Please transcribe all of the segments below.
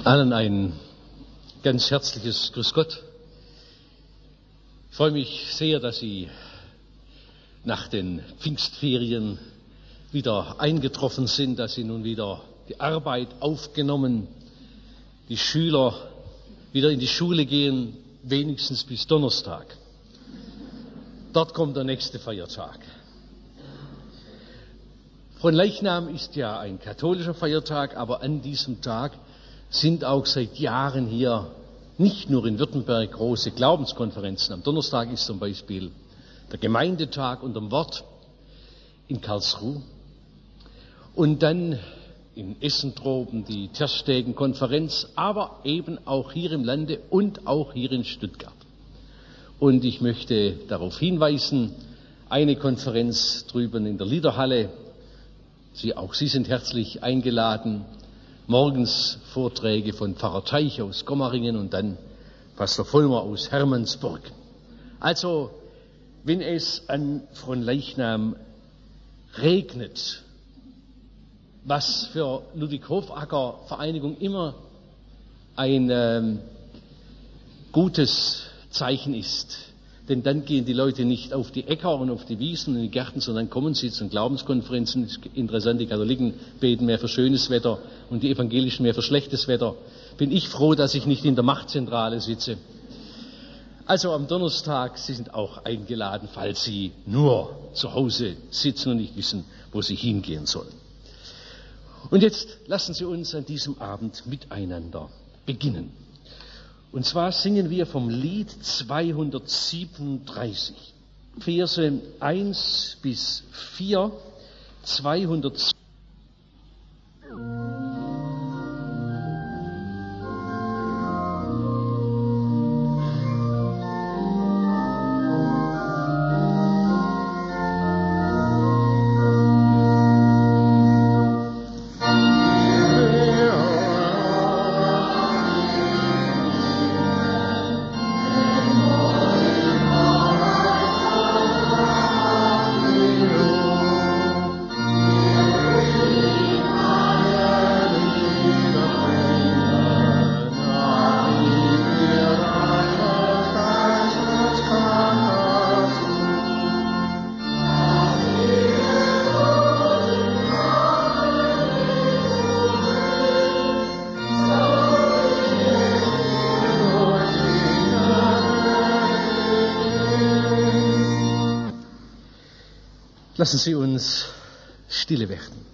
Allen ein ganz herzliches Grüß Gott. Ich freue mich sehr, dass Sie nach den Pfingstferien wieder eingetroffen sind, dass Sie nun wieder die Arbeit aufgenommen, die Schüler wieder in die Schule gehen, wenigstens bis Donnerstag. Dort kommt der nächste Feiertag. Fronleichnam ist ja ein katholischer Feiertag, aber an diesem Tag sind auch seit Jahren hier nicht nur in Württemberg große Glaubenskonferenzen. Am Donnerstag ist zum Beispiel der Gemeindetag unterm Wort in Karlsruhe und dann in Essentroben die Terstegen-Konferenz, aber eben auch hier im Lande und auch hier in Stuttgart. Und ich möchte darauf hinweisen, eine Konferenz drüben in der Liederhalle, auch Sie sind herzlich eingeladen. Morgens Vorträge von Pfarrer Teich aus Gomaringen und dann Pastor Vollmer aus Hermannsburg. Also, wenn es an Fronleichnam regnet, was für Ludwig Hofacker Vereinigung immer ein gutes Zeichen ist, denn dann gehen die Leute nicht auf die Äcker und auf die Wiesen und die Gärten, sondern kommen sie zu Glaubenskonferenzen. Interessant, die Katholiken beten mehr für schönes Wetter und die Evangelischen mehr für schlechtes Wetter. Bin ich froh, dass ich nicht in der Machtzentrale sitze. Also am Donnerstag, Sie sind auch eingeladen, falls Sie nur zu Hause sitzen und nicht wissen, wo Sie hingehen sollen. Und jetzt lassen Sie uns an diesem Abend miteinander beginnen. Und zwar singen wir vom Lied 237, Verse 1 bis 4, 237. Lassen Sie uns stille werden.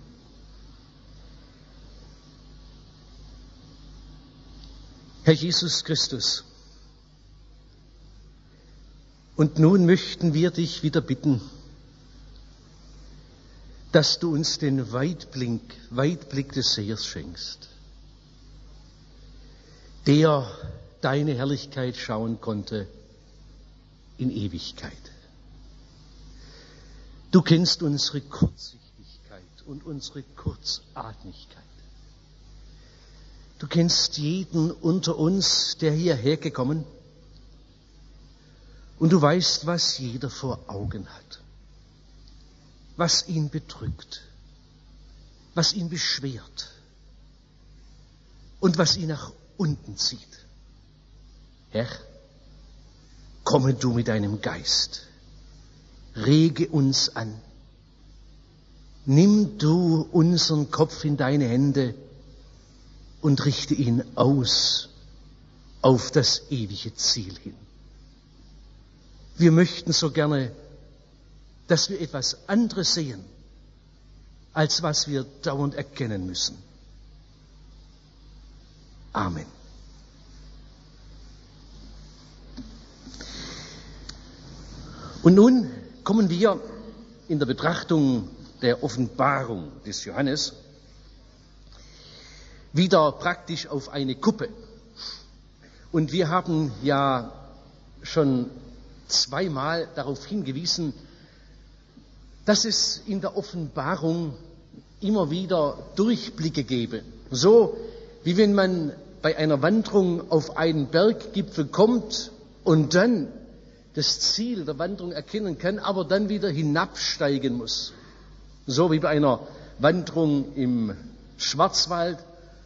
Herr Jesus Christus, und nun möchten wir dich wieder bitten, dass du uns den Weitblick des Sehers schenkst, der deine Herrlichkeit schauen konnte in Ewigkeit. Du kennst unsere Kurzsichtigkeit und unsere Kurzatmigkeit. Du kennst jeden unter uns, der hierher gekommen, und du weißt, was jeder vor Augen hat, was ihn bedrückt, was ihn beschwert und was ihn nach unten zieht. Herr, komme du mit deinem Geist. Rege uns an. Nimm du unseren Kopf in deine Hände und richte ihn aus auf das ewige Ziel hin. Wir möchten so gerne, dass wir etwas anderes sehen, als was wir dauernd erkennen müssen. Amen. Und nun kommen wir in der Betrachtung der Offenbarung des Johannes wieder praktisch auf eine Kuppe. Und wir haben ja schon zweimal darauf hingewiesen, dass es in der Offenbarung immer wieder Durchblicke gebe. So wie wenn man bei einer Wanderung auf einen Berggipfel kommt und dann das Ziel der Wanderung erkennen kann, aber dann wieder hinabsteigen muss. So wie bei einer Wanderung im Schwarzwald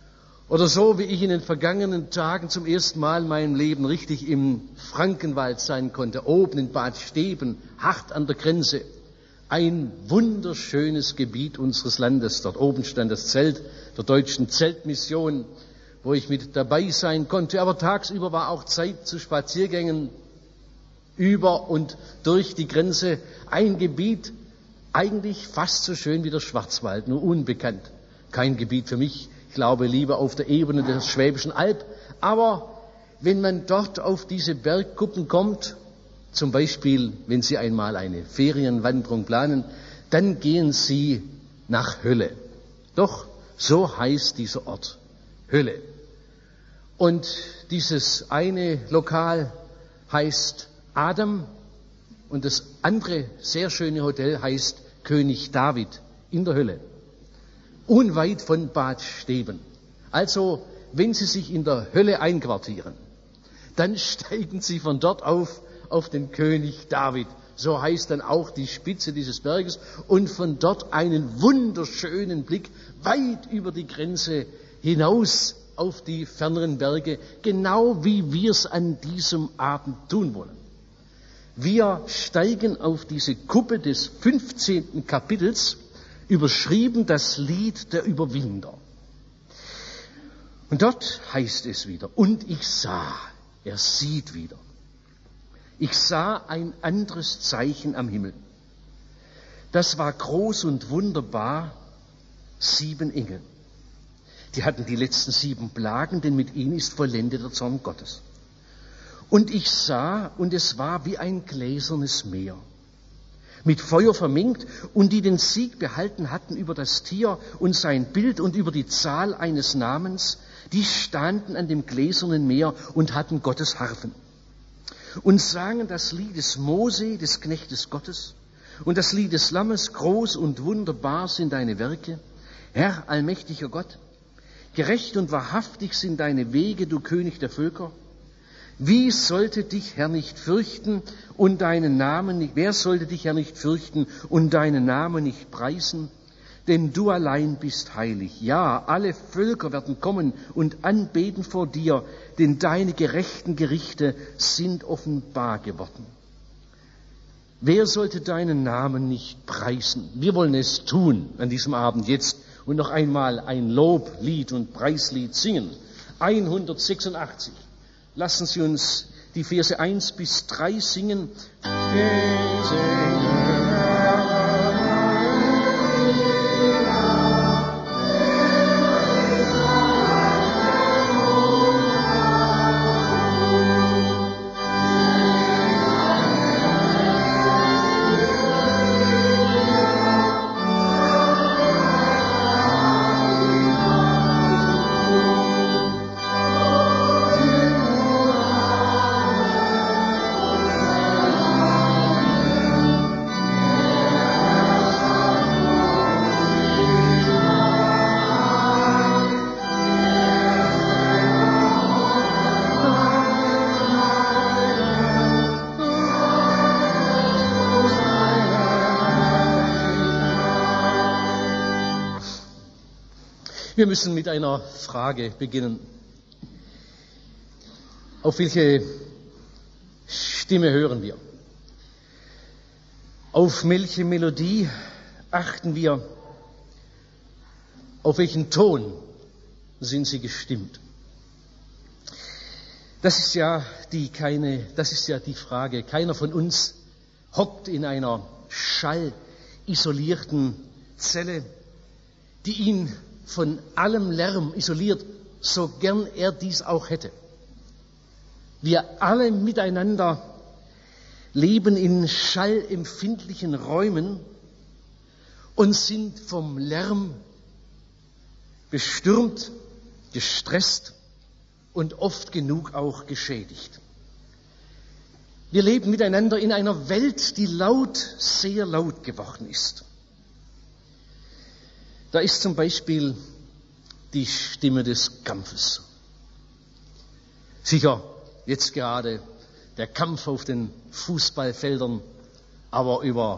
Oder so, wie ich in den vergangenen Tagen zum ersten Mal in meinem Leben richtig im Frankenwald sein konnte, oben in Bad Steben, hart an der Grenze. Ein wunderschönes Gebiet unseres Landes. Dort oben stand das Zelt der Deutschen Zeltmission, wo ich mit dabei sein konnte. Aber tagsüber war auch Zeit zu Spaziergängen über und durch die Grenze. Ein Gebiet, eigentlich fast so schön wie der Schwarzwald, nur unbekannt. Kein Gebiet für mich. Ich glaube, lieber auf der Ebene der Schwäbischen Alb. Aber wenn man dort auf diese Bergkuppen kommt, zum Beispiel, wenn Sie einmal eine Ferienwanderung planen, dann gehen Sie nach Hölle. Doch, so heißt dieser Ort, Hölle. Und dieses eine Lokal heißt Adam und das andere sehr schöne Hotel heißt König David in der Hölle. Unweit von Bad Steben. Also, wenn Sie sich in der Hölle einquartieren, dann steigen Sie von dort auf den König David. So heißt dann auch die Spitze dieses Berges. Und von dort einen wunderschönen Blick weit über die Grenze hinaus auf die ferneren Berge, genau wie wir es an diesem Abend tun wollen. Wir steigen auf diese Kuppe des 15. Kapitels, überschrieben das Lied der Überwinder. Und dort heißt es wieder, und ich sah, er sieht wieder, ich sah ein anderes Zeichen am Himmel. Das war groß und wunderbar, 7 Engel. Die hatten die letzten 7 Plagen, denn mit ihnen ist vollendet der Zorn Gottes. Und ich sah, und es war wie ein gläsernes Meer, mit Feuer vermengt, und die den Sieg behalten hatten über das Tier und sein Bild und über die Zahl eines Namens, die standen an dem gläsernen Meer und hatten Gottes Harfen und sangen das Lied des Mose, des Knechtes Gottes, und das Lied des Lammes. Groß und wunderbar sind deine Werke, Herr, allmächtiger Gott. Gerecht und wahrhaftig sind deine Wege, du König der Völker. Wie sollte dich, Herr, nicht fürchten und deinen Namen nicht, wer sollte dich, Herr, nicht fürchten und deinen Namen nicht preisen? Denn du allein bist heilig. Ja, alle Völker werden kommen und anbeten vor dir, denn deine gerechten Gerichte sind offenbar geworden. Wer sollte deinen Namen nicht preisen? Wir wollen es tun an diesem Abend jetzt und noch einmal ein Loblied und Preislied singen. 186. Lassen Sie uns die Verse 1 bis 3 singen. Wir müssen mit einer Frage beginnen. Auf welche Stimme hören wir? Auf welche Melodie achten wir? Auf welchen Ton sind sie gestimmt? Das ist ja die Frage. Keiner von uns hockt in einer schallisolierten Zelle, die ihn von allem Lärm isoliert, so gern er dies auch hätte. Wir alle miteinander leben in schallempfindlichen Räumen und sind vom Lärm bestürmt, gestresst und oft genug auch geschädigt. Wir leben miteinander in einer Welt, die laut, sehr laut geworden ist. Da ist zum Beispiel die Stimme des Kampfes. Sicher, jetzt gerade der Kampf auf den Fußballfeldern, aber über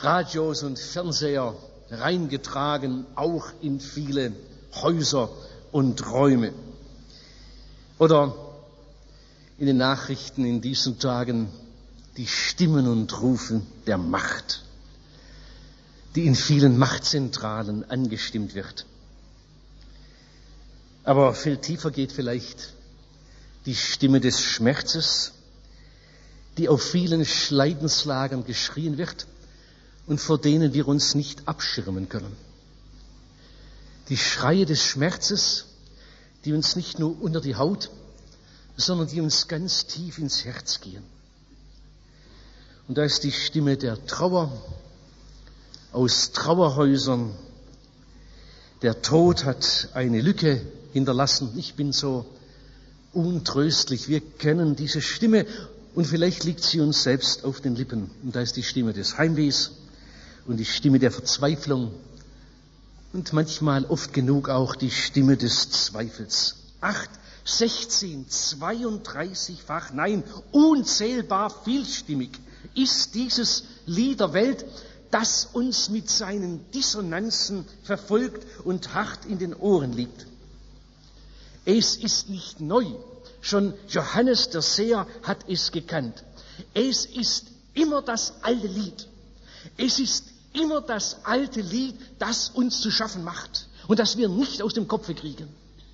Radios und Fernseher reingetragen, auch in viele Häuser und Räume. Oder in den Nachrichten in diesen Tagen die Stimmen und Rufe der Macht, die in vielen Machtzentralen angestimmt wird. Aber viel tiefer geht vielleicht die Stimme des Schmerzes, die auf vielen Leidenslagern geschrien wird und vor denen wir uns nicht abschirmen können. Die Schreie des Schmerzes, die uns nicht nur unter die Haut, sondern die uns ganz tief ins Herz gehen. Und da ist die Stimme der Trauer aus Trauerhäusern. Der Tod hat eine Lücke hinterlassen. Ich bin so untröstlich. Wir kennen diese Stimme und vielleicht liegt sie uns selbst auf den Lippen. Und da ist die Stimme des Heimwehs und die Stimme der Verzweiflung und manchmal oft genug auch die Stimme des Zweifels. 8, 16, 32-fach, nein, unzählbar vielstimmig ist dieses Lied der Welt, das uns mit seinen Dissonanzen verfolgt und hart in den Ohren liegt. Es ist nicht neu, schon Johannes der Seher hat es gekannt. Es ist immer das alte Lied. Es ist immer das alte Lied, das uns zu schaffen macht und das wir nicht aus dem Kopf kriegen.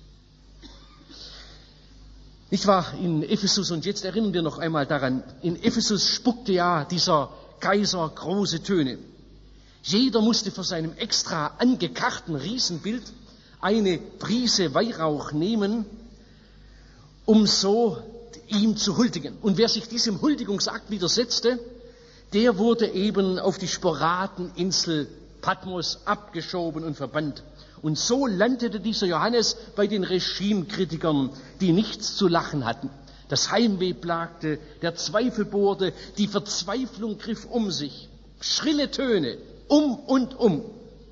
Ich war in Ephesus und jetzt erinnern wir noch einmal daran, in Ephesus spuckte ja dieser Kaiser große Töne. Jeder musste vor seinem extra angekarrten Riesenbild eine Prise Weihrauch nehmen, um so ihm zu huldigen. Und wer sich diesem Huldigungsakt widersetzte, der wurde eben auf die Sporadeninsel Patmos abgeschoben und verbannt. Und so landete dieser Johannes bei den Regimekritikern, die nichts zu lachen hatten. Das Heimweh plagte, der Zweifel bohrte, die Verzweiflung griff um sich. Schrille Töne, um und um.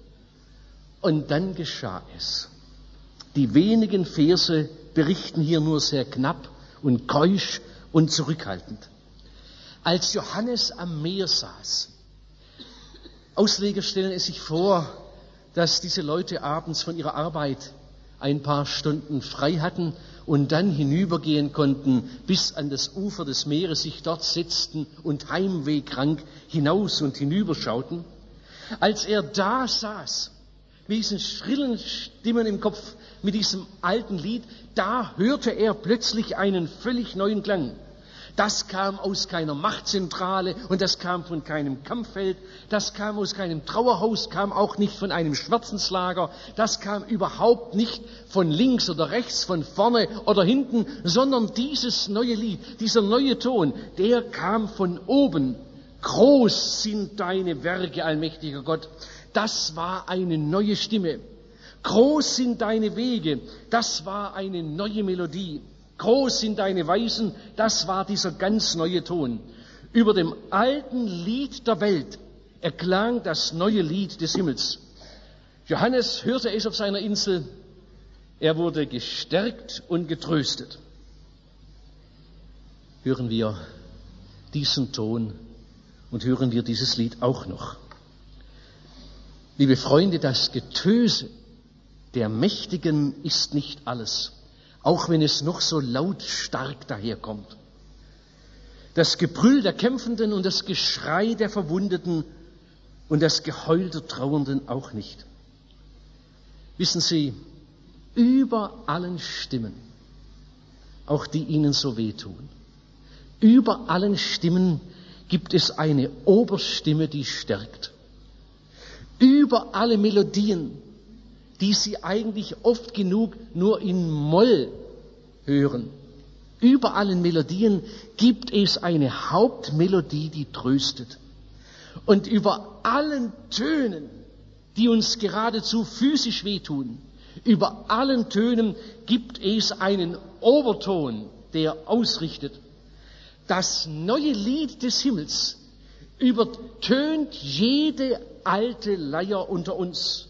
Und dann geschah es. Die wenigen Verse berichten hier nur sehr knapp und keusch und zurückhaltend. Als Johannes am Meer saß, Ausleger stellen es sich vor, dass diese Leute abends von ihrer Arbeit ein paar Stunden frei hatten und dann hinübergehen konnten bis an das Ufer des Meeres, sich dort setzten und heimwehkrank hinaus und hinüberschauten. Als er da saß, mit diesen schrillen Stimmen im Kopf, mit diesem alten Lied, da hörte er plötzlich einen völlig neuen Klang. Das kam aus keiner Machtzentrale und das kam von keinem Kampffeld, das kam aus keinem Trauerhaus, kam auch nicht von einem Schmerzenslager, das kam überhaupt nicht von links oder rechts, von vorne oder hinten, sondern dieses neue Lied, dieser neue Ton, der kam von oben. Groß sind deine Werke, allmächtiger Gott. Das war eine neue Stimme. Groß sind deine Wege. Das war eine neue Melodie. Groß sind deine Weisen, das war dieser ganz neue Ton. Über dem alten Lied der Welt erklang das neue Lied des Himmels. Johannes hörte es auf seiner Insel, er wurde gestärkt und getröstet. Hören wir diesen Ton und hören wir dieses Lied auch noch. Liebe Freunde, das Getöse der Mächtigen ist nicht alles, auch wenn es noch so lautstark daherkommt. Das Gebrüll der Kämpfenden und das Geschrei der Verwundeten und das Geheul der Trauernden auch nicht. Wissen Sie, über allen Stimmen, auch die Ihnen so wehtun, über allen Stimmen gibt es eine Oberstimme, die stärkt. Über alle Melodien, die Sie eigentlich oft genug nur in Moll hören. Über allen Melodien gibt es eine Hauptmelodie, die tröstet. Und über allen Tönen, die uns geradezu physisch wehtun, über allen Tönen gibt es einen Oberton, der ausrichtet. Das neue Lied des Himmels übertönt jede alte Leier unter uns.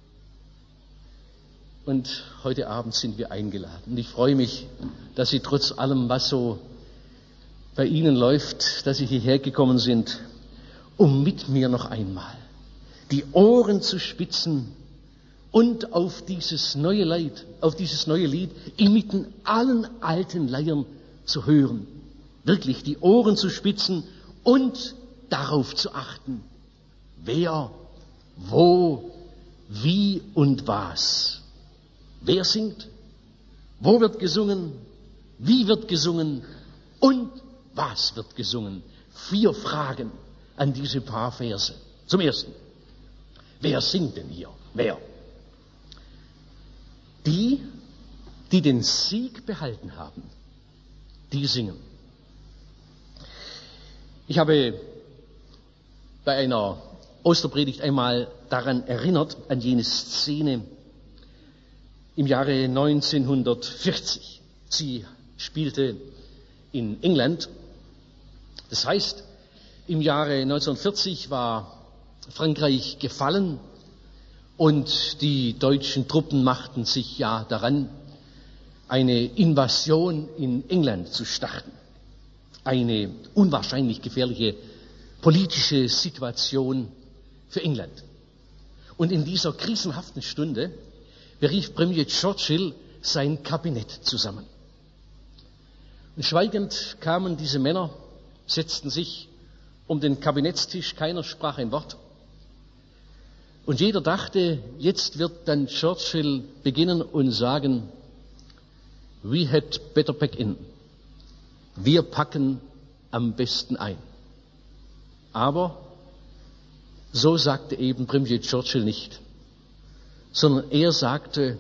Und heute Abend sind wir eingeladen. Und ich freue mich, dass Sie trotz allem, was so bei Ihnen läuft, dass Sie hierher gekommen sind, um mit mir noch einmal die Ohren zu spitzen und auf dieses neue Lied inmitten allen alten Leiern zu hören. Wirklich die Ohren zu spitzen und darauf zu achten, wer, wo, wie und was. Wer singt? Wo wird gesungen? Wie wird gesungen? Und was wird gesungen? 4 Fragen an diese paar Verse. Zum Ersten, wer singt denn hier? Wer? Die den Sieg behalten haben, die singen. Ich habe bei einer Osterpredigt einmal daran erinnert, an jene Szene im Jahre 1940. Sie spielte in England. Das heißt, im Jahre 1940 war Frankreich gefallen und die deutschen Truppen machten sich ja daran, eine Invasion in England zu starten. Eine unwahrscheinlich gefährliche politische Situation für England. Und in dieser krisenhaften Stunde berief Premier Churchill sein Kabinett zusammen. Und schweigend kamen diese Männer, setzten sich um den Kabinettstisch, keiner sprach ein Wort. Und jeder dachte, jetzt wird dann Churchill beginnen und sagen, we had better pack in. Wir packen am besten ein. Aber so sagte eben Premier Churchill nicht, sondern er sagte,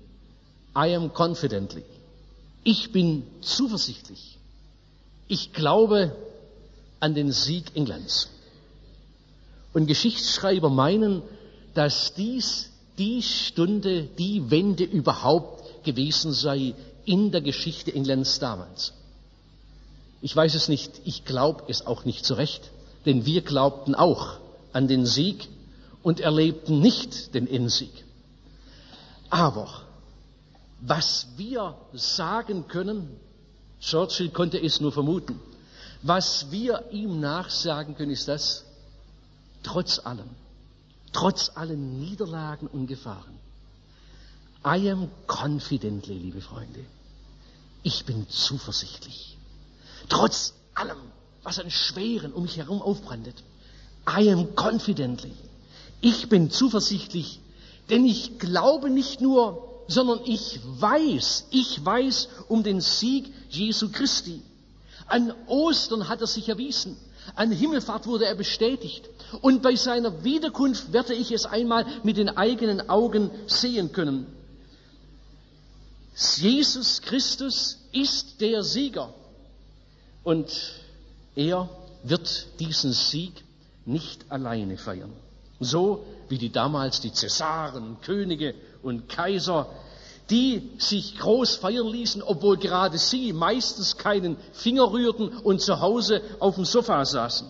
I am confidently. Ich bin zuversichtlich. Ich glaube an den Sieg Englands. Und Geschichtsschreiber meinen, dass dies die Stunde, die Wende überhaupt gewesen sei in der Geschichte Englands damals. Ich weiß es nicht, ich glaube es auch nicht so recht, denn wir glaubten auch an den Sieg und erlebten nicht den Endsieg. Aber was wir sagen können, Churchill konnte es nur vermuten, was wir ihm nachsagen können, ist das, trotz allen Niederlagen und Gefahren, I am confidently, liebe Freunde, ich bin zuversichtlich. Trotz allem, was an Schweren um mich herum aufbrandet, I am confidently, ich bin zuversichtlich, denn ich glaube nicht nur, sondern ich weiß um den Sieg Jesu Christi. An Ostern hat er sich erwiesen. An Himmelfahrt wurde er bestätigt. Und bei seiner Wiederkunft werde ich es einmal mit den eigenen Augen sehen können. Jesus Christus ist der Sieger. Und er wird diesen Sieg nicht alleine feiern. So wie damals die Cäsaren, Könige und Kaiser, die sich groß feiern ließen, obwohl gerade sie meistens keinen Finger rührten und zu Hause auf dem Sofa saßen.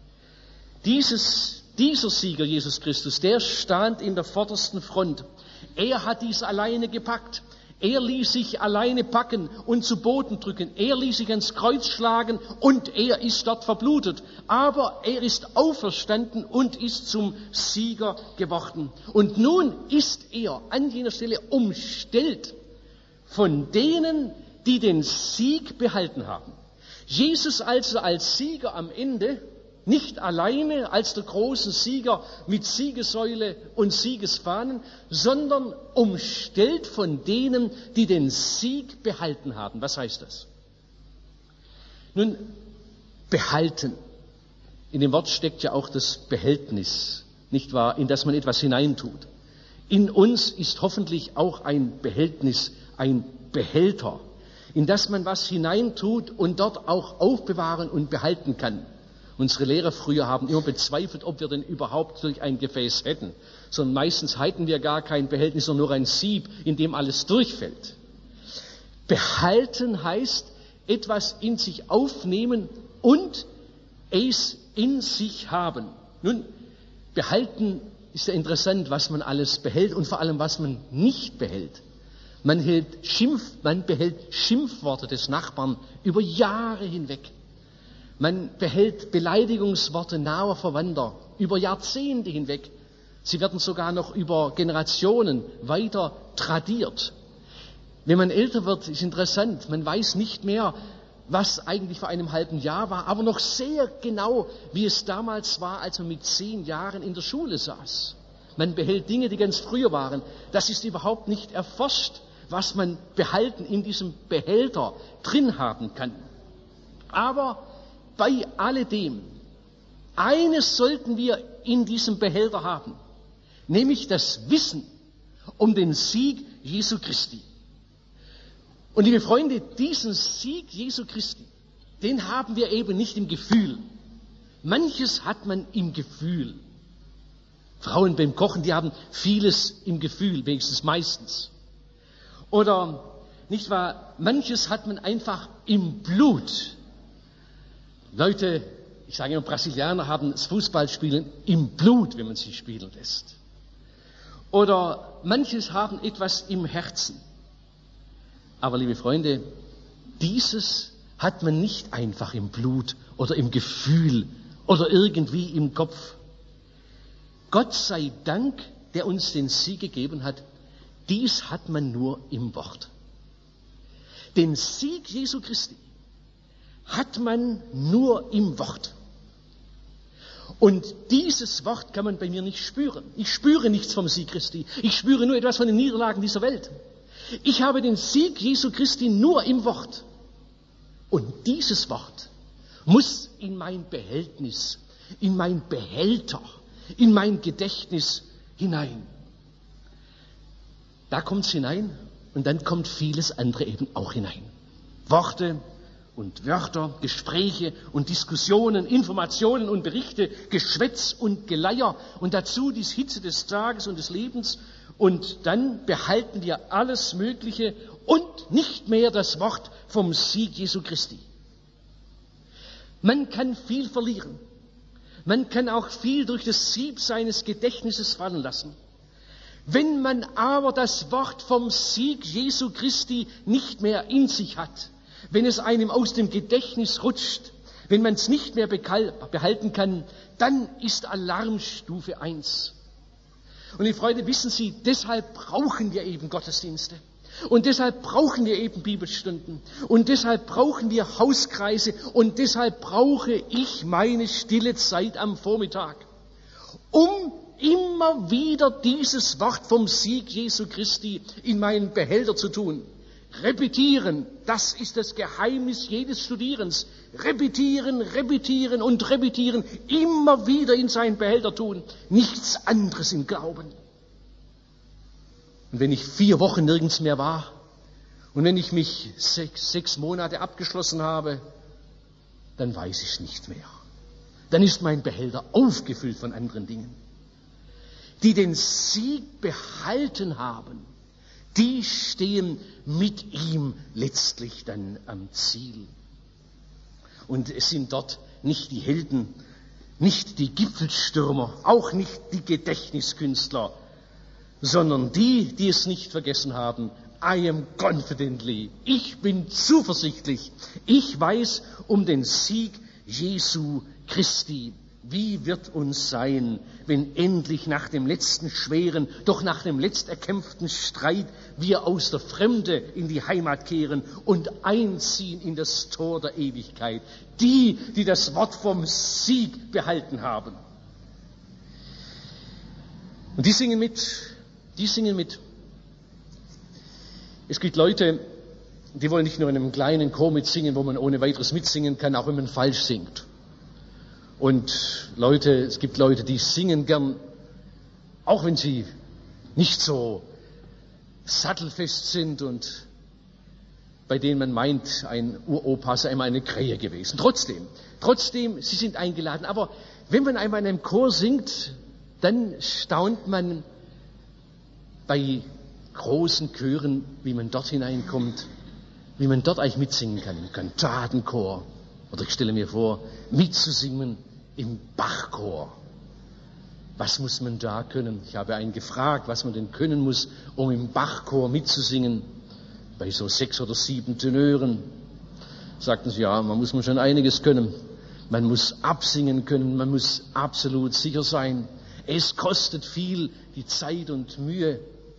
Dieser Sieger, Jesus Christus, der stand in der vordersten Front. Er hat dies alleine gepackt. Er ließ sich alleine packen und zu Boden drücken. Er ließ sich ans Kreuz schlagen und er ist dort verblutet. Aber er ist auferstanden und ist zum Sieger geworden. Und nun ist er an jener Stelle umstellt von denen, die den Sieg behalten haben. Jesus also als Sieger am Ende, nicht alleine als der große Sieger mit Siegessäule und Siegesfahnen, sondern umstellt von denen, die den Sieg behalten haben. Was heißt das? Nun, behalten. In dem Wort steckt ja auch das Behältnis, nicht wahr, in das man etwas hineintut. In uns ist hoffentlich auch ein Behältnis, ein Behälter, in das man was hineintut und dort auch aufbewahren und behalten kann. Unsere Lehrer früher haben immer bezweifelt, ob wir denn überhaupt solch ein Gefäß hätten. Sondern meistens hatten wir gar kein Behältnis, sondern nur ein Sieb, in dem alles durchfällt. Behalten heißt, etwas in sich aufnehmen und es in sich haben. Nun, behalten ist ja interessant, was man alles behält und vor allem, was man nicht behält. Man behält Schimpfworte des Nachbarn über Jahre hinweg. Man behält Beleidigungsworte naher Verwandter über Jahrzehnte hinweg. Sie werden sogar noch über Generationen weiter tradiert. Wenn man älter wird, ist interessant, man weiß nicht mehr, was eigentlich vor einem halben Jahr war, aber noch sehr genau, wie es damals war, als man mit 10 Jahren in der Schule saß. Man behält Dinge, die ganz früher waren. Das ist überhaupt nicht erforscht, was man behalten in diesem Behälter drin haben kann. Aber bei alledem, eines sollten wir in diesem Behälter haben, nämlich das Wissen um den Sieg Jesu Christi. Und liebe Freunde, diesen Sieg Jesu Christi, den haben wir eben nicht im Gefühl. Manches hat man im Gefühl. Frauen beim Kochen, die haben vieles im Gefühl, wenigstens meistens. Oder, nicht wahr, manches hat man einfach im Blut. Leute, ich sage immer, Brasilianer haben das Fußballspielen im Blut, wenn man sie spielen lässt. Oder manches haben etwas im Herzen. Aber liebe Freunde, dieses hat man nicht einfach im Blut oder im Gefühl oder irgendwie im Kopf. Gott sei Dank, der uns den Sieg gegeben hat, dies hat man nur im Wort. Den Sieg Jesu Christi hat man nur im Wort. Und dieses Wort kann man bei mir nicht spüren. Ich spüre nichts vom Sieg Christi. Ich spüre nur etwas von den Niederlagen dieser Welt. Ich habe den Sieg Jesu Christi nur im Wort. Und dieses Wort muss in mein Behältnis, in mein Behälter, in mein Gedächtnis hinein. Da kommt es hinein und dann kommt vieles andere eben auch hinein. Worte und Wörter, Gespräche und Diskussionen, Informationen und Berichte, Geschwätz und Geleier und dazu die Hitze des Tages und des Lebens. Und dann behalten wir alles Mögliche und nicht mehr das Wort vom Sieg Jesu Christi. Man kann viel verlieren. Man kann auch viel durch das Sieb seines Gedächtnisses fallen lassen. Wenn man aber das Wort vom Sieg Jesu Christi nicht mehr in sich hat, wenn es einem aus dem Gedächtnis rutscht, wenn man es nicht mehr behalten kann, dann ist Alarmstufe 1. Und die Freunde, wissen Sie, deshalb brauchen wir eben Gottesdienste. Und deshalb brauchen wir eben Bibelstunden. Und deshalb brauchen wir Hauskreise. Und deshalb brauche ich meine stille Zeit am Vormittag, um immer wieder dieses Wort vom Sieg Jesu Christi in meinen Behälter zu tun. Repetieren, das ist das Geheimnis jedes Studierens. Repetieren, repetieren und repetieren, immer wieder in seinen Behälter tun. Nichts anderes im Glauben. Und wenn ich 4 Wochen nirgends mehr war und wenn ich mich 6 Monate abgeschlossen habe, dann weiß ich es nicht mehr. Dann ist mein Behälter aufgefüllt von anderen Dingen. Die den Sieg behalten haben, die stehen mit ihm letztlich dann am Ziel. Und es sind dort nicht die Helden, nicht die Gipfelstürmer, auch nicht die Gedächtniskünstler, sondern die, die es nicht vergessen haben. I am confidently. Ich bin zuversichtlich. Ich weiß um den Sieg Jesu Christi. Wie wird uns sein, wenn endlich nach dem letzten schweren, doch nach dem letzt erkämpften Streit wir aus der Fremde in die Heimat kehren und einziehen in das Tor der Ewigkeit. Die, die das Wort vom Sieg behalten haben. Und die singen mit. Es gibt Leute, die wollen nicht nur in einem kleinen Chor mitsingen, wo man ohne weiteres mitsingen kann, auch wenn man falsch singt. Und es gibt Leute, die singen gern, auch wenn sie nicht so sattelfest sind und bei denen man meint, ein Uropa sei einmal eine Krähe gewesen. Trotzdem, sie sind eingeladen. Aber wenn man einmal in einem Chor singt, dann staunt man bei großen Chören, wie man dort hineinkommt, wie man dort eigentlich mitsingen kann. Im Kantatenchor. Oder ich stelle mir vor, mitzusingen im Bachchor. Was muss man da können? Ich habe einen gefragt, was man denn können muss, um im Bachchor mitzusingen. Bei so 6 oder 7 Tenören. Sagten sie, ja, man muss schon einiges können. Man muss absingen können, man muss absolut sicher sein. Es kostet viel die Zeit und Mühe,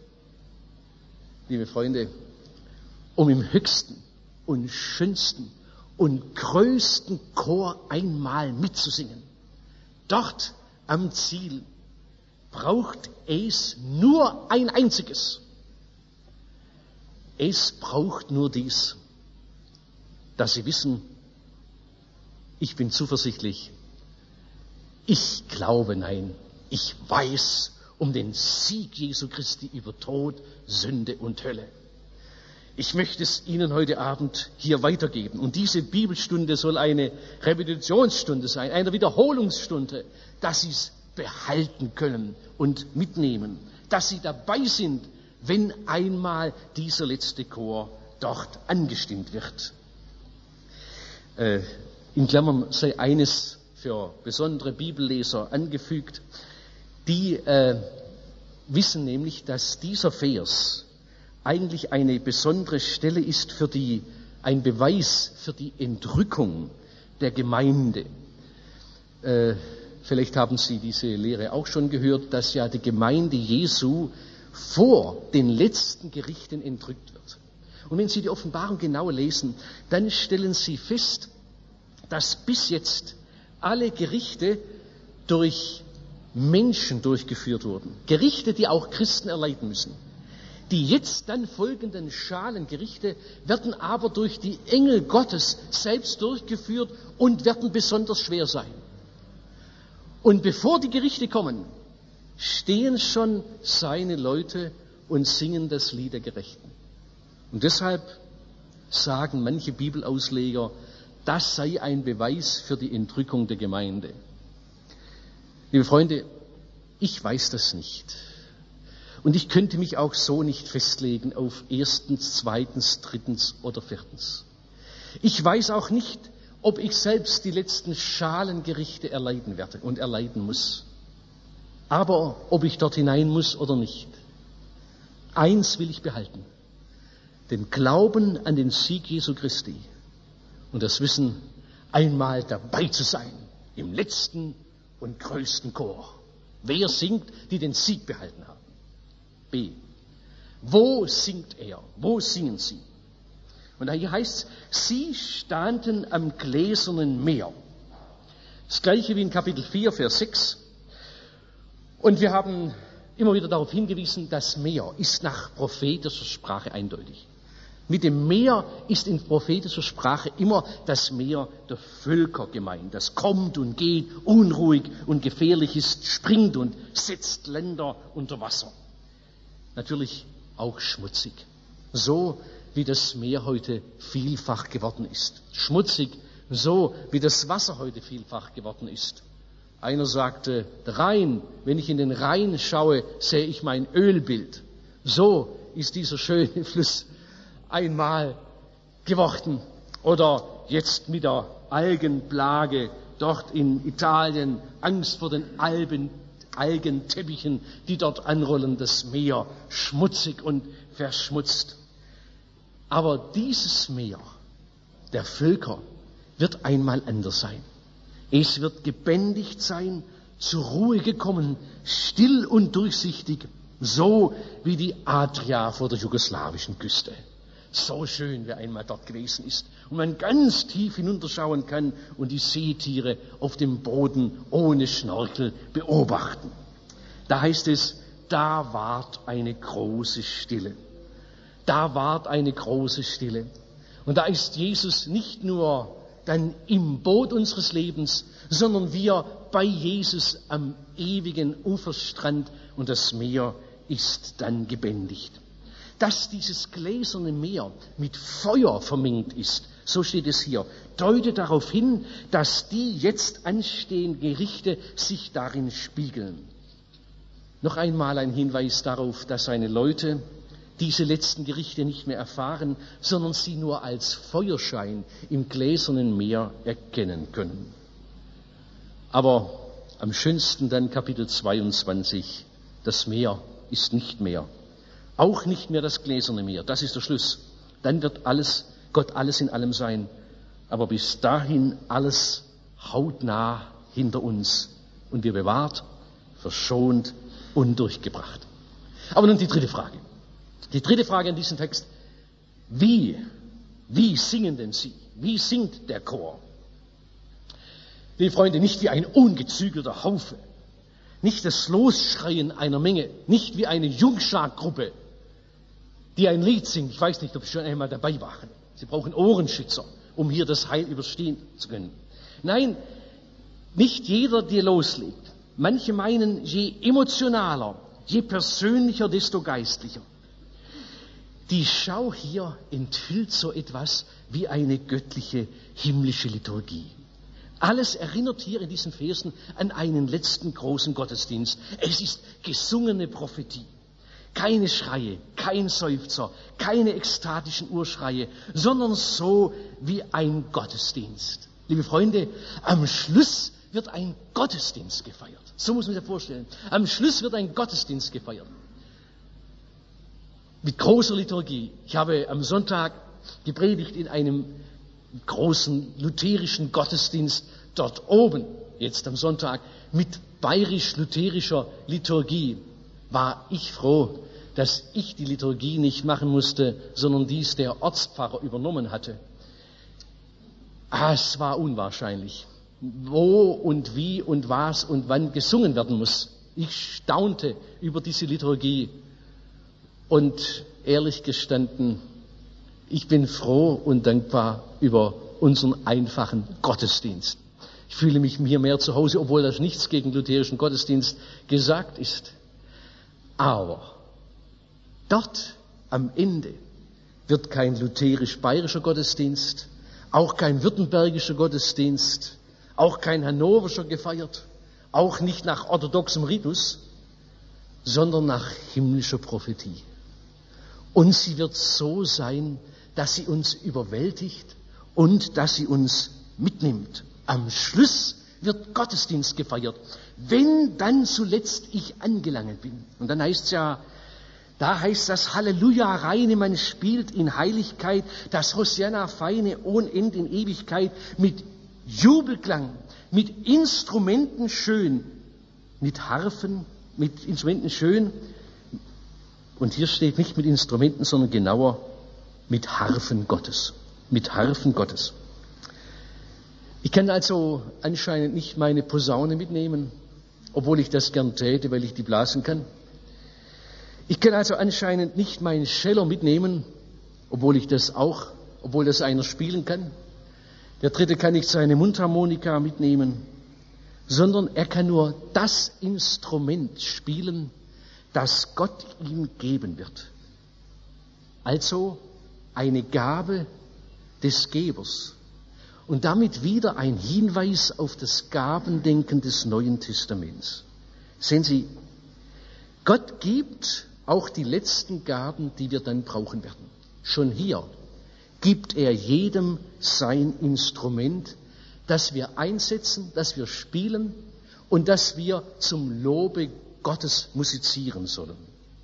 liebe Freunde, um im höchsten und schönsten und größten Chor einmal mitzusingen. Dort am Ziel braucht es nur ein einziges. Es braucht nur dies, dass Sie wissen, ich bin zuversichtlich, ich glaube, nein, ich weiß um den Sieg Jesu Christi über Tod, Sünde und Hölle. Ich möchte es Ihnen heute Abend hier weitergeben. Und diese Bibelstunde soll eine Repetitionsstunde sein, eine Wiederholungsstunde, dass Sie es behalten können und mitnehmen, dass Sie dabei sind, wenn einmal dieser letzte Chor dort angestimmt wird. In Klammern sei eines für besondere Bibelleser angefügt, die wissen nämlich, dass dieser Vers eigentlich eine besondere Stelle ist ein Beweis für die Entrückung der Gemeinde. Vielleicht haben Sie diese Lehre auch schon gehört, dass ja die Gemeinde Jesu vor den letzten Gerichten entrückt wird. Und wenn Sie die Offenbarung genau lesen, dann stellen Sie fest, dass bis jetzt alle Gerichte durch Menschen durchgeführt wurden. Gerichte, die auch Christen erleiden müssen. Die jetzt dann folgenden Schalengerichte werden aber durch die Engel Gottes selbst durchgeführt und werden besonders schwer sein. Und bevor die Gerichte kommen, stehen schon seine Leute und singen das Lied der Gerechten. Und deshalb sagen manche Bibelausleger, das sei ein Beweis für die Entrückung der Gemeinde. Liebe Freunde, ich weiß das nicht. Und ich könnte mich auch so nicht festlegen auf erstens, zweitens, drittens oder viertens. Ich weiß auch nicht, ob ich selbst die letzten Schalengerichte erleiden werde und erleiden muss. Aber ob ich dort hinein muss oder nicht, eins will ich behalten. Den Glauben an den Sieg Jesu Christi und das Wissen, einmal dabei zu sein im letzten und größten Chor. Wer singt, die den Sieg behalten haben? B. Wo singt er? Wo singen sie? Und hier heißt es, sie standen am gläsernen Meer. Das gleiche wie in Kapitel 4, Vers 6. Und wir haben immer wieder darauf hingewiesen, das Meer ist nach prophetischer Sprache eindeutig. Mit dem Meer ist in prophetischer Sprache immer das Meer der Völker gemeint, das kommt und geht, unruhig und gefährlich ist, springt und setzt Länder unter Wasser. Natürlich auch schmutzig, so wie das Meer heute vielfach geworden ist. Schmutzig, so wie das Wasser heute vielfach geworden ist. Einer sagte, der Rhein, wenn ich in den Rhein schaue, sehe ich mein Ölbild. So ist dieser schöne Fluss einmal geworden. Oder jetzt mit der Algenplage dort in Italien, Angst vor den Algenteppichen, die dort anrollen, das Meer schmutzig und verschmutzt. Aber dieses Meer der Völker wird einmal anders sein. Es wird gebändigt sein, zur Ruhe gekommen, still und durchsichtig, so wie die Adria vor der jugoslawischen Küste. So schön, wer einmal dort gewesen ist und man ganz tief hinunterschauen kann und die Seetiere auf dem Boden ohne Schnorchel beobachten. Da heißt es, da ward eine große Stille. Da ward eine große Stille. Und da ist Jesus nicht nur dann im Boot unseres Lebens, sondern wir bei Jesus am ewigen Uferstrand und das Meer ist dann gebändigt. Dass dieses gläserne Meer mit Feuer vermengt ist, so steht es hier, deutet darauf hin, dass die jetzt anstehenden Gerichte sich darin spiegeln. Noch einmal ein Hinweis darauf, dass seine Leute diese letzten Gerichte nicht mehr erfahren, sondern sie nur als Feuerschein im gläsernen Meer erkennen können. Aber am schönsten dann Kapitel 22, das Meer ist nicht mehr. Auch nicht mehr das gläserne Meer, das ist der Schluss. Dann wird Gott alles in allem sein. Aber bis dahin alles hautnah hinter uns. Und wir bewahrt verschont und durchgebracht. Aber nun die dritte Frage. Die dritte Frage in diesem Text. Wie singen denn sie? Wie singt der Chor? Liebe Freunde, nicht wie ein ungezügelter Haufe, nicht das Losschreien einer Menge, nicht wie eine Jungschargruppe, die ein Lied singt. Ich weiß nicht, ob Sie schon einmal dabei waren. Sie brauchen Ohrenschützer, um hier das Heil überstehen zu können. Nein, nicht jeder, der loslegt. Manche meinen, je emotionaler, je persönlicher, desto geistlicher. Die Schau hier enthüllt so etwas wie eine göttliche, himmlische Liturgie. Alles erinnert hier in diesen Versen an einen letzten großen Gottesdienst. Es ist gesungene Prophetie. Keine Schreie, kein Seufzer, keine ekstatischen Urschreie, sondern so wie ein Gottesdienst. Liebe Freunde, am Schluss wird ein Gottesdienst gefeiert. So muss man sich das vorstellen. Am Schluss wird ein Gottesdienst gefeiert. Mit großer Liturgie. Ich habe am Sonntag gepredigt in einem großen lutherischen Gottesdienst dort oben, jetzt am Sonntag, mit bayerisch-lutherischer Liturgie. War ich froh, dass ich die Liturgie nicht machen musste, sondern dies der Ortspfarrer übernommen hatte. Es war unwahrscheinlich, wo und wie und was und wann gesungen werden muss. Ich staunte über diese Liturgie und ehrlich gestanden, ich bin froh und dankbar über unseren einfachen Gottesdienst. Ich fühle mich hier mehr zu Hause, obwohl das nichts gegen lutherischen Gottesdienst gesagt ist. Aber dort am Ende wird kein lutherisch-bayerischer Gottesdienst, auch kein württembergischer Gottesdienst, auch kein hannoverscher gefeiert, auch nicht nach orthodoxem Ritus, sondern nach himmlischer Prophetie. Und sie wird so sein, dass sie uns überwältigt und dass sie uns mitnimmt. Am Schluss wird Gottesdienst gefeiert, wenn dann zuletzt ich angelangt bin. Und dann heißt es ja, da heißt das Halleluja reine, man spielt in Heiligkeit, das Hosianna feine, ohne End in Ewigkeit, mit Jubelklang, mit Instrumenten schön, mit Harfen, mit Instrumenten schön. Und hier steht nicht mit Instrumenten, sondern genauer mit Harfen Gottes. Mit Harfen Gottes. Ich kann also anscheinend nicht meine Posaune mitnehmen, obwohl ich das gern täte, weil ich die blasen kann. Ich kann also anscheinend nicht meinen Cello mitnehmen, obwohl das einer spielen kann. Der dritte kann nicht seine Mundharmonika mitnehmen, sondern er kann nur das Instrument spielen, das Gott ihm geben wird. Also eine Gabe des Gebers und damit wieder ein Hinweis auf das Gabendenken des Neuen Testaments. Sehen Sie, Gott gibt auch die letzten Gaben, die wir dann brauchen werden. Schon hier gibt er jedem sein Instrument, das wir einsetzen, das wir spielen und das wir zum Lobe Gottes musizieren sollen.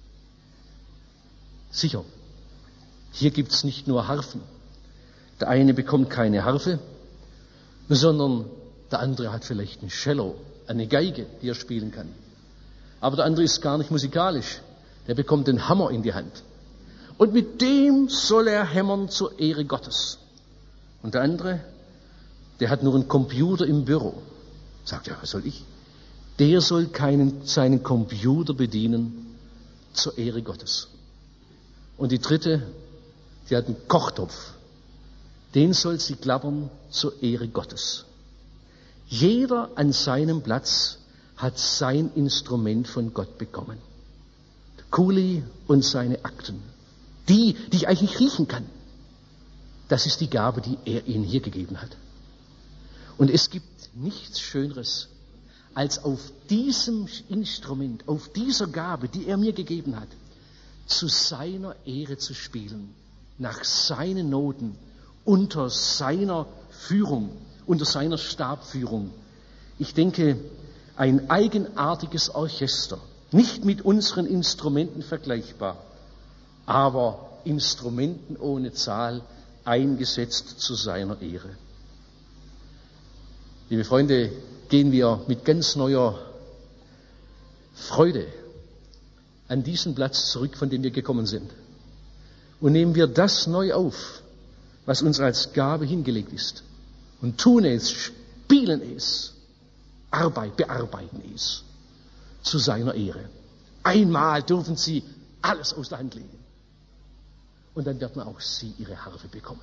Sicher, hier gibt es nicht nur Harfen. Der eine bekommt keine Harfe, sondern der andere hat vielleicht ein Cello, eine Geige, die er spielen kann. Aber der andere ist gar nicht musikalisch. Der bekommt den Hammer in die Hand. Und mit dem soll er hämmern zur Ehre Gottes. Und der andere, der hat nur einen Computer im Büro. Sagt er, was soll ich? Der soll seinen Computer bedienen zur Ehre Gottes. Und die dritte, die hat einen Kochtopf. Den soll sie klappern zur Ehre Gottes. Jeder an seinem Platz hat sein Instrument von Gott bekommen. Der Kuli und seine Akten. Die ich eigentlich nicht riechen kann. Das ist die Gabe, die er ihnen hier gegeben hat. Und es gibt nichts Schöneres, als auf diesem Instrument, auf dieser Gabe, die er mir gegeben hat, zu seiner Ehre zu spielen, nach seinen Noten, unter seiner Führung, unter seiner Stabführung. Ich denke, ein eigenartiges Orchester, nicht mit unseren Instrumenten vergleichbar, aber Instrumenten ohne Zahl, eingesetzt zu seiner Ehre. Liebe Freunde, gehen wir mit ganz neuer Freude an diesen Platz zurück, von dem wir gekommen sind. Und nehmen wir das neu auf, was uns als Gabe hingelegt ist. Und tun es, spielen es, bearbeiten es zu seiner Ehre. Einmal dürfen sie alles aus der Hand legen. Und dann werden auch sie ihre Harfe bekommen.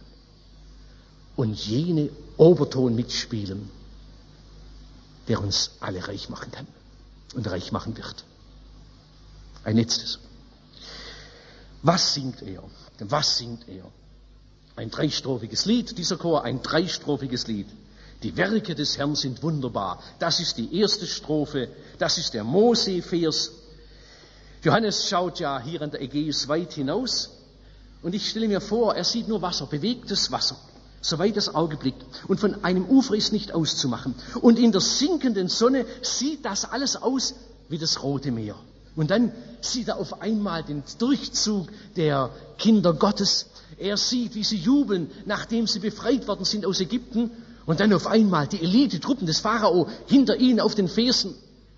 Und jene Oberton mitspielen, der uns alle reich machen kann und reich machen wird. Ein letztes. Was singt er? Was singt er? Ein dreistrophiges Lied, dieser Chor, ein dreistrophiges Lied. Die Werke des Herrn sind wunderbar. Das ist die erste Strophe, das ist der Mose-Vers. Johannes schaut ja hier an der Ägäis weit hinaus und ich stelle mir vor, er sieht nur Wasser, bewegtes Wasser, soweit das Auge blickt. Und von einem Ufer ist nicht auszumachen. Und in der sinkenden Sonne sieht das alles aus wie das Rote Meer. Und dann sieht er auf einmal den Durchzug der Kinder Gottes. Er sieht, wie sie jubeln, nachdem sie befreit worden sind aus Ägypten. Und dann auf einmal die Elitetruppen des Pharao hinter ihnen auf den Fersen.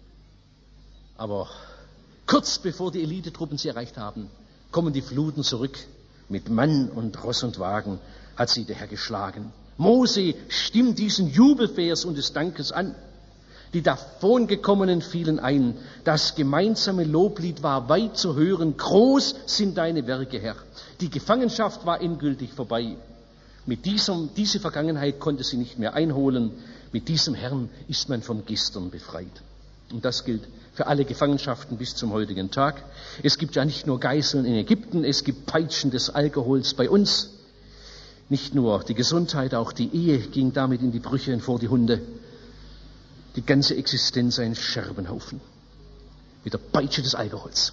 Aber kurz bevor die Elitetruppen sie erreicht haben, kommen die Fluten zurück. Mit Mann und Ross und Wagen hat sie der Herr geschlagen. Mose stimmt diesen Jubelvers und des Dankes an. Die davongekommenen fielen ein. Das gemeinsame Loblied war weit zu hören. Groß sind deine Werke, Herr. Die Gefangenschaft war endgültig vorbei. Diese Vergangenheit konnte sie nicht mehr einholen. Mit diesem Herrn ist man vom Gestern befreit. Und das gilt für alle Gefangenschaften bis zum heutigen Tag. Es gibt ja nicht nur Geißeln in Ägypten, es gibt Peitschen des Alkohols bei uns. Nicht nur die Gesundheit, auch die Ehe ging damit in die Brüche und vor die Hunde. Die ganze Existenz ein Scherbenhaufen. Mit der Peitsche des Alkohols.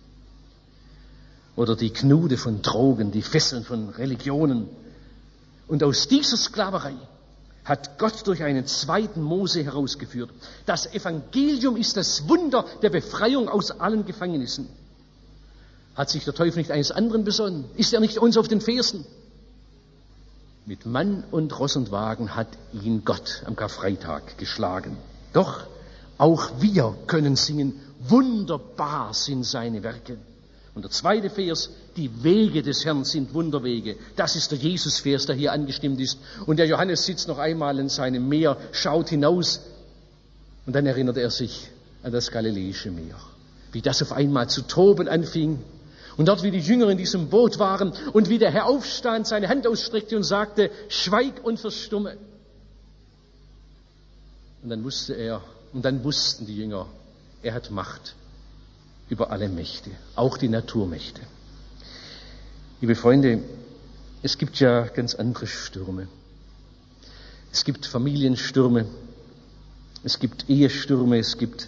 Oder die Knude von Drogen, die Fesseln von Religionen. Und aus dieser Sklaverei hat Gott durch einen zweiten Mose herausgeführt. Das Evangelium ist das Wunder der Befreiung aus allen Gefängnissen. Hat sich der Teufel nicht eines anderen besonnen? Ist er nicht uns auf den Fersen? Mit Mann und Ross und Wagen hat ihn Gott am Karfreitag geschlagen. Doch auch wir können singen, wunderbar sind seine Werke. Und der zweite Vers, die Wege des Herrn sind Wunderwege. Das ist der Jesus-Vers, der hier angestimmt ist. Und der Johannes sitzt noch einmal in seinem Meer, schaut hinaus. Und dann erinnert er sich an das Galiläische Meer. Wie das auf einmal zu toben anfing. Und dort, wie die Jünger in diesem Boot waren und wie der Herr aufstand, seine Hand ausstreckte und sagte, schweig und verstumme. Und dann wussten die Jünger, er hat Macht über alle Mächte, auch die Naturmächte. Liebe Freunde, es gibt ja ganz andere Stürme. Es gibt Familienstürme, es gibt Ehestürme, es gibt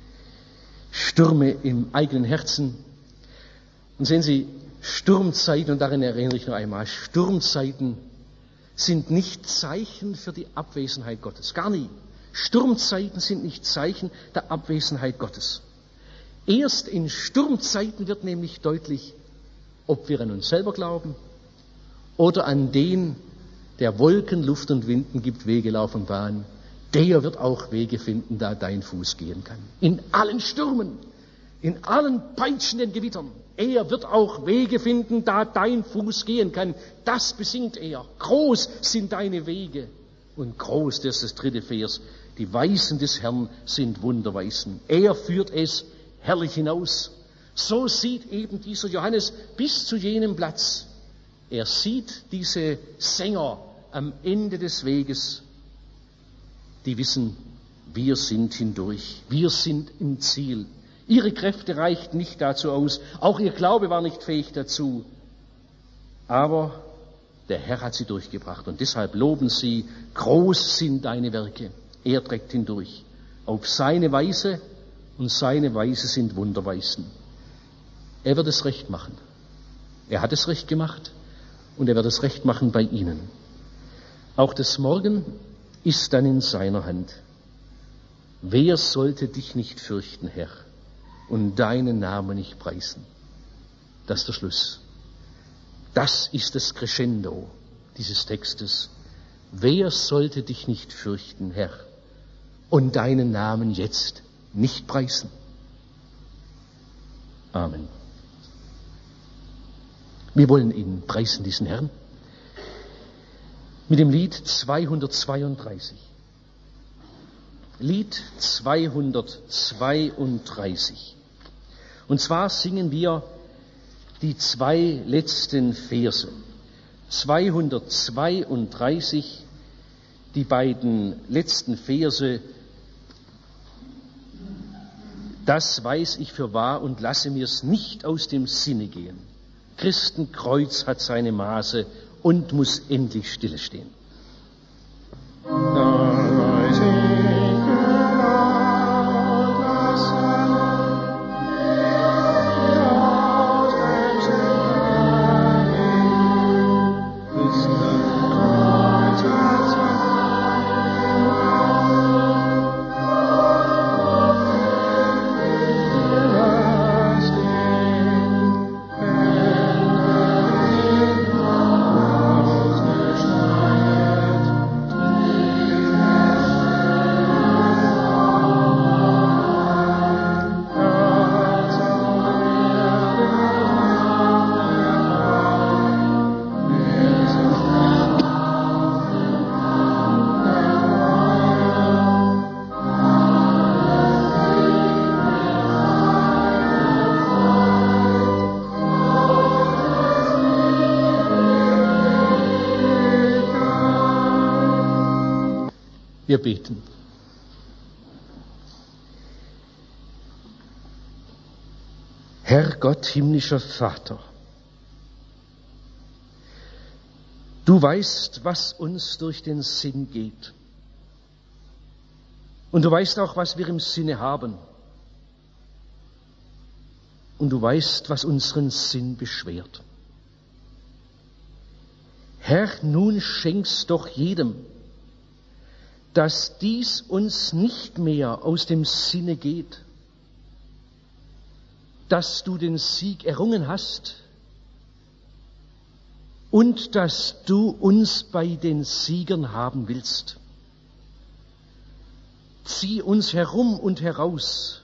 Stürme im eigenen Herzen. Und sehen Sie, Sturmzeiten, und daran erinnere ich noch einmal, Sturmzeiten sind nicht Zeichen für die Abwesenheit Gottes. Gar nie. Sturmzeiten sind nicht Zeichen der Abwesenheit Gottes. Erst in Sturmzeiten wird nämlich deutlich, ob wir an uns selber glauben oder an den, der Wolken, Luft und Winden gibt, Wege, Lauf und Bahn. Der wird auch Wege finden, da dein Fuß gehen kann. In allen Stürmen, in allen peitschenden Gewittern. Er wird auch Wege finden, da dein Fuß gehen kann. Das besingt er. Groß sind deine Wege. Und groß, das ist das dritte Vers. Die Weisen des Herrn sind Wunderweisen. Er führt es herrlich hinaus. So sieht eben dieser Johannes bis zu jenem Platz. Er sieht diese Sänger am Ende des Weges, die wissen, wir sind hindurch, wir sind im Ziel. Ihre Kräfte reichten nicht dazu aus, auch ihr Glaube war nicht fähig dazu. Aber der Herr hat sie durchgebracht und deshalb loben sie, groß sind deine Werke. Er trägt hindurch, auf seine Weise, und seine Weise sind Wunderweisen. Er wird es recht machen. Er hat es recht gemacht und er wird es recht machen bei ihnen. Auch das Morgen ist dann in seiner Hand. Wer sollte dich nicht fürchten, Herr, und deinen Namen nicht preisen? Das ist der Schluss. Das ist das Crescendo dieses Textes. Wer sollte dich nicht fürchten, Herr, und deinen Namen jetzt nicht preisen? Amen. Wir wollen ihn preisen, diesen Herrn, mit dem Lied 232. Lied 232. Und zwar singen wir die 2 letzten Verse. 232, die beiden letzten Verse. Das weiß ich für wahr und lasse mir's nicht aus dem Sinne gehen. Christenkreuz hat seine Maße und muss endlich stille stehen. Wir beten. Herr Gott, himmlischer Vater, du weißt, was uns durch den Sinn geht. Und du weißt auch, was wir im Sinne haben. Und du weißt, was unseren Sinn beschwert. Herr, nun schenkst doch jedem, dass dies uns nicht mehr aus dem Sinne geht, dass du den Sieg errungen hast und dass du uns bei den Siegern haben willst. Zieh uns herum und heraus,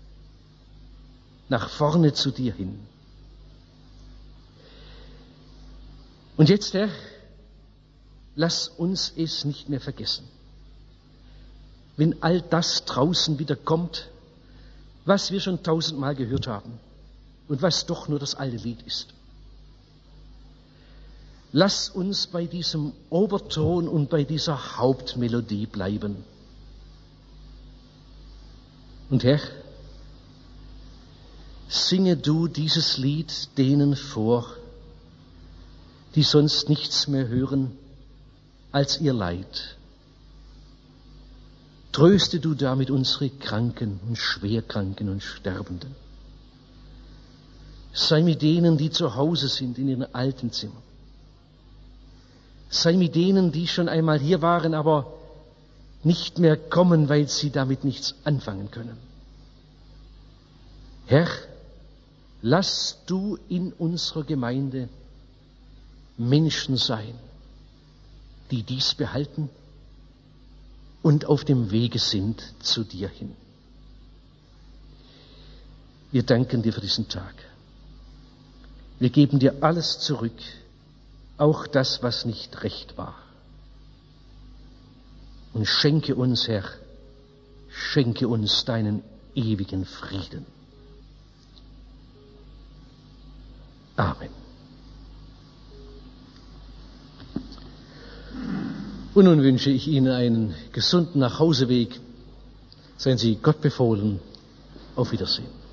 nach vorne zu dir hin. Und jetzt, Herr, lass uns es nicht mehr vergessen. Wenn all das draußen wieder kommt, was wir schon 1000-mal gehört haben und was doch nur das alte Lied ist. Lass uns bei diesem Oberton und bei dieser Hauptmelodie bleiben. Und Herr, singe du dieses Lied denen vor, die sonst nichts mehr hören als ihr Leid. Tröste du damit unsere Kranken und Schwerkranken und Sterbenden. Sei mit denen, die zu Hause sind in ihren alten Zimmern. Sei mit denen, die schon einmal hier waren, aber nicht mehr kommen, weil sie damit nichts anfangen können. Herr, lass du in unserer Gemeinde Menschen sein, die dies behalten und auf dem Wege sind zu dir hin. Wir danken dir für diesen Tag. Wir geben dir alles zurück, auch das, was nicht recht war. Und schenke uns, Herr, schenke uns deinen ewigen Frieden. Amen. Und nun wünsche ich Ihnen einen gesunden Nachhauseweg. Seien Sie Gott befohlen. Auf Wiedersehen.